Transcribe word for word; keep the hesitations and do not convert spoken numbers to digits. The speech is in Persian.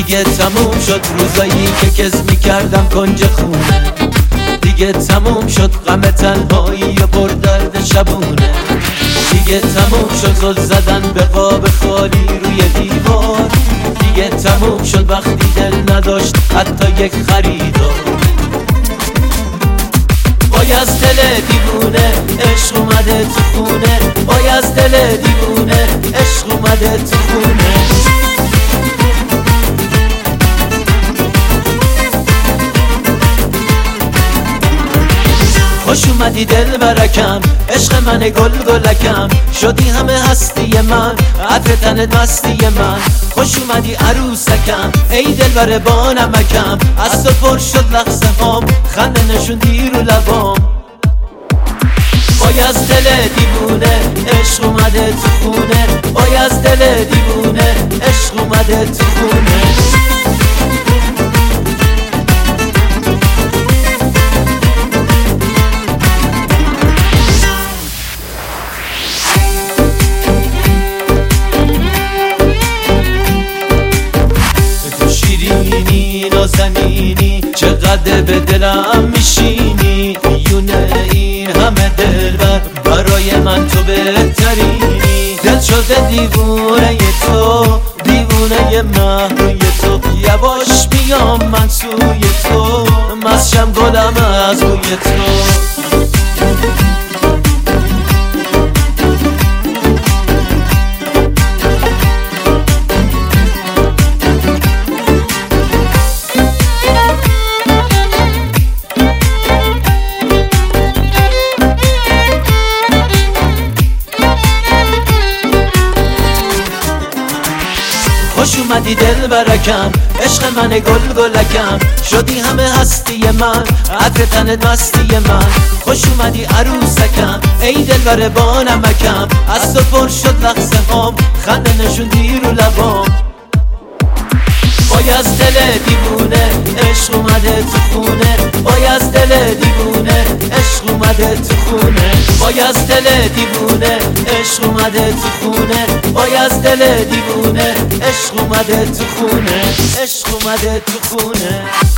دیگه تموم شد روزایی که کز میکردم کنج خونه، دیگه تموم شد غم تنهایی و پردرد شبونه، دیگه تموم شد زل زدن به قاب خالی روی دیوار، دیگه تموم شد وقتی دل نداشت حتی یک خریدار. وای از دل دیوونه عشق اومده تو خونه، وای از دل دیوونه عشق اومده تو خونه. خوش اومدی دل برکم، عشق من گل گلکم، شدی همه هستی من، عطر تنت مستی من. خوش اومدی عروسکم، ای دل بر با نمکم، از تو پر شد لحظه هام، خنده نشوندی رو لبام. وای از دل دیوونه عشق اومده تو خونه، وای از دل دیوونه عشق اومده تو خونه. نازنینی چقدر به دلم میشینی، میونه این همه دلبر برای من تو بهترینی. دل شده دیوونه تو، دیوونه من روی تو، یواش بیام من سوی تو، مستشم گلم از روی تو. خوش اومدی دل برکم، عشق من گل گلکم، شدی همه هستی من، عطر تنت مستی من. خوش اومدی عروسکم، ای دل بر با نمکم، از تو پر شد لحظه هام، خنده نشوندی رو لبام. وای از دل دیوونه عشق اومده تو خونه، وای از دل دیوونه عشق اومده تو خونه، وای از دل دیوونه عشق اومده تو خونه، وای از دل دیوونه عشق اومده تو خونه، عشق اومده تو خونه.